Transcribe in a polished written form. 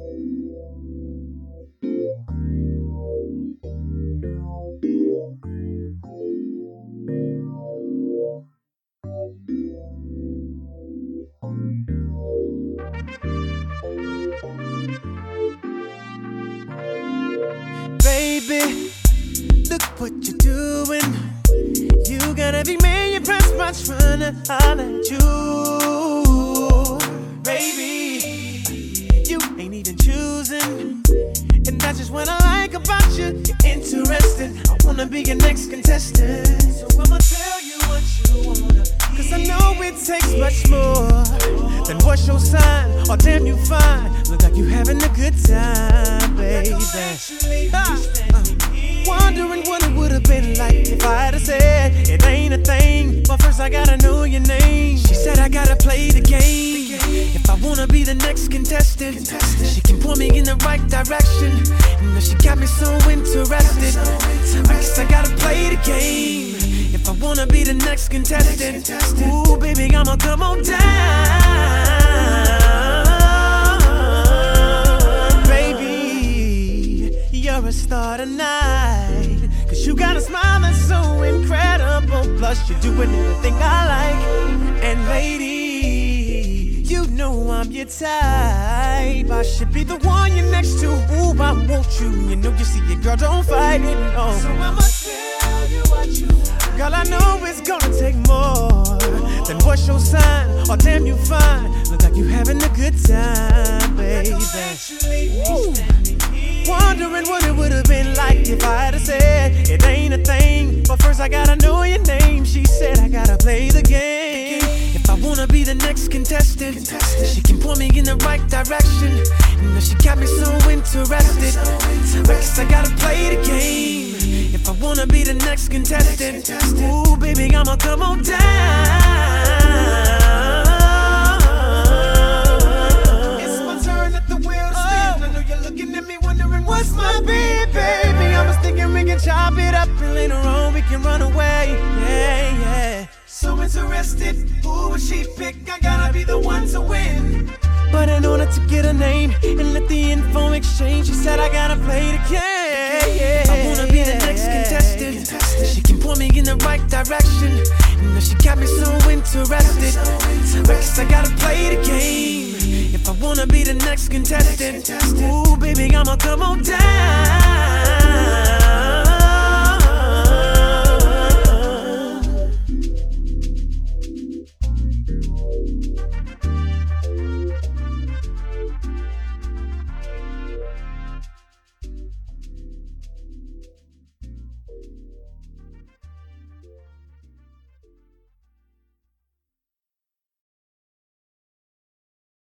Baby, look what you're doing. You got every man you pass by trying to holler at you. Baby, you ain't even choosing. And that's just what I like about you. You're interesting. I wanna be your next contestant. So I'ma tell you what you wanna be. Cause I know it takes much more than what's your sign. Oh damn, you fine. Look like you having a good time, baby. Wondering what it would've been like if I had've said it ain't a thing. But first I gotta know your name. She said I gotta play the game. If I wanna be the next contestant, she can point me in the right direction. You know she got me so interested. I guess I gotta play the game. If I wanna be the next contestant, ooh baby, I'ma come on down. Baby, you're a star tonight. Cause you got a smile that's so incredible. Plus you're doing everything I like. And lady, you know I'm your type. I should be the one you're next to. Ooh, I want you. You know you see it, girl, don't fight it, no. So I'ma tell you what you want. Girl, I know it's gonna take more than what's your sign. Oh damn, you fine. Look like you having a good time, baby. Wondering what it would've been like if I had've said it ain't a thing. But first I gotta know your name. She said I gotta play the game. If I wanna be the next contestant, she can point me in the right direction. You know she got me so interested. I guess I gotta play the game. If I wanna be the next contestant, ooh baby, I'ma come on down. It's my turn at the wheel to spin. I know you're looking at me wondering what's my beat, baby. I was thinking we can chop it up and later on we can run away. Yeah, yeah. So interested, who would she pick? I gotta be the one to win. But in order to get her name and let the info exchange, she said I gotta play the game. I wanna be the next contestant. She can point me in the right direction. You know she got me so interested. I guess I gotta play the game. If I wanna be the next contestant, ooh baby, I'ma come on down.